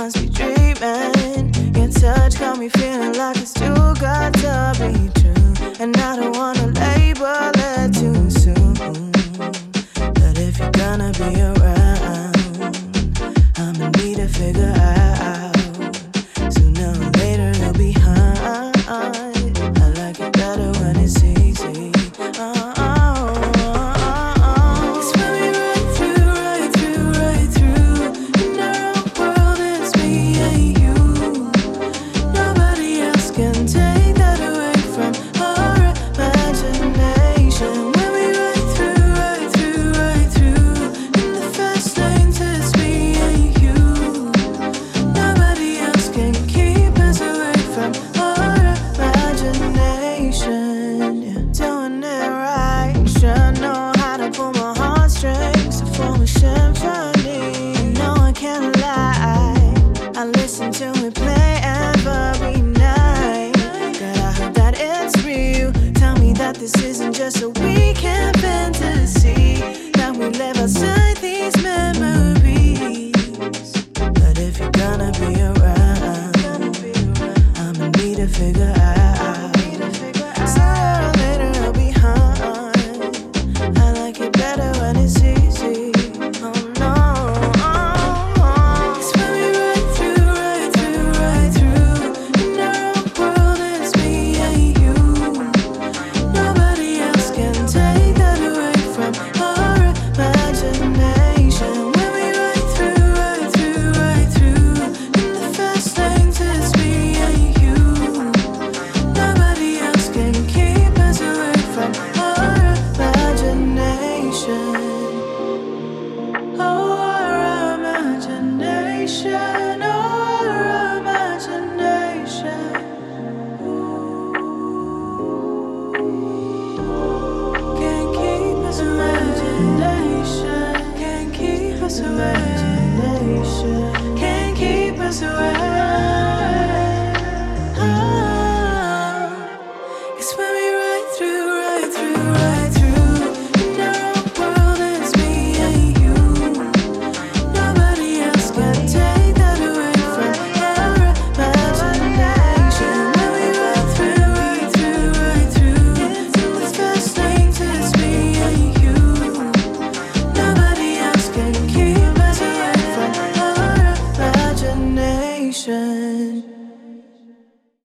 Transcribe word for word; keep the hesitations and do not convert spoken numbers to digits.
must be dreaming. Your touch got me feeling like it's too good to be true, and I don't wanna label it too soon. But if you're gonna be around, I'ma need to figure out. Sooner or later you'll be high. I like it better when it's easy. Oh, oh, oh, oh. It's when we right through, right through, right through. In our own world, it's me and you. Nobody else can take that away from our imagination. When we right through, right through, right through. In the fast lanes, it's me and you. Nobody else can keep us away from our imagination. Yeah. Doing it right, should know how to pull my heartstrings to form a symphony. No, I can't lie, I listen to it play every night. Girl, I hope that it's real. Tell me that this isn't just a weekend fantasy, that we live outside these memories. But if you're gonna be around, I'ma need to figure out. Sooner or later I'll be high. I like it better when it's easy. Oh no, oh, oh. It's when we right through, right through, right through. In our own world, it's me and you. Nobody else can take that away from our imagination. When we right through, right through, right through. In the fast lanes, it's me and you. Nobody else can keep us away from our imagination. Oh, our imagination. Oh, our imagination. Can't keep us imagination. Can't keep us imagination. Can't keep us away. Ah, it's when we right through, right through, right through. In our own world, it's me and you. Nobody else can take that away from our imagination. When we right through, right through, right through. In the fast lanes, it's me and you. Nobody else can keep us away from our imagination.